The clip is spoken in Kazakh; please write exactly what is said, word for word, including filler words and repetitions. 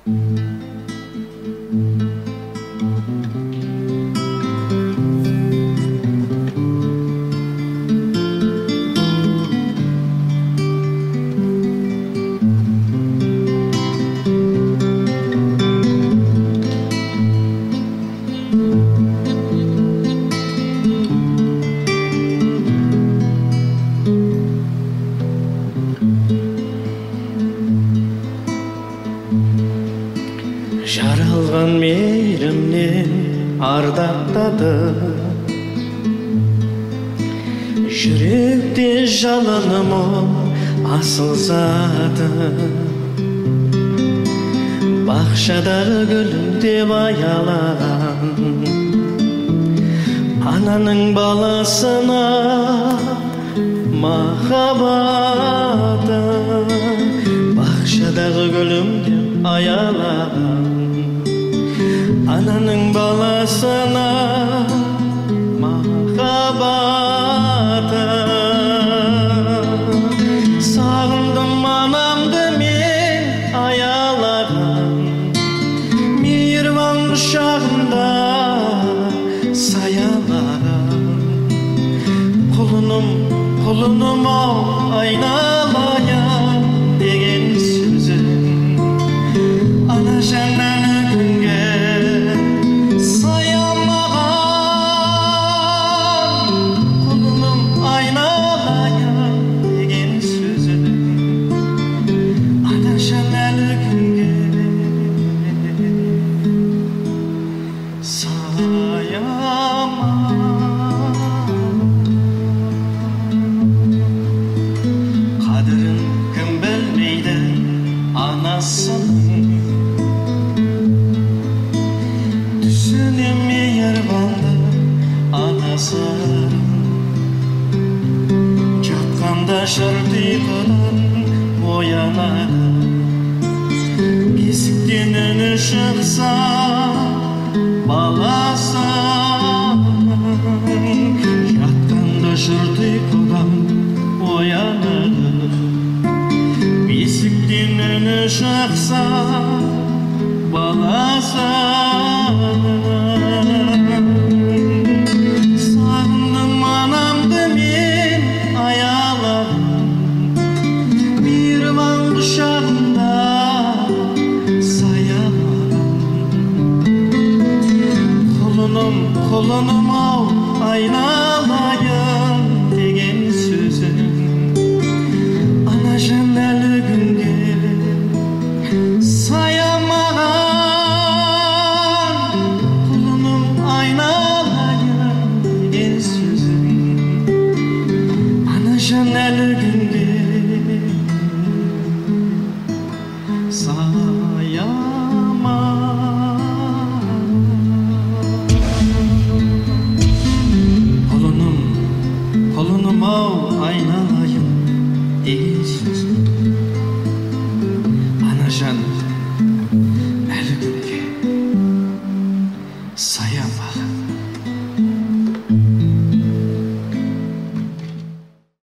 Жаралған мейірімнен ардақтады, жүректе жалыным асыл заты. Бақшадағы гүлім деп аялаған ананың баласына махаббаты. Бақшадағы гүлім деп аялаған ананың баласына махаббаты. Сағындым анамды мен аялаған, мейірбан құшағында саялаған. Құлыным, құлыным ау айналайын деген сөзің ана жаннан күнге саямаған. Құлыным айналайын деген сөзің ана жаннан күнге саямаған. Қадірін кім білмейді анасының, түсіне мейірбанды анасын. Жатқанда жұрт ұйқыдан оянады, бесіктен үні шықса баласын. Жатқанда жұрт ұйқыдан оянады, бесіктен үні шықса баласын. Сағындым анамды мен аялаған, мейірбан құшағында саялаған. Құлыным, құлыным ау айналайын деген сөзің ана жан әлі күнге саямаған. Құлыным айналайын деген сөзің ана жан әлі күнге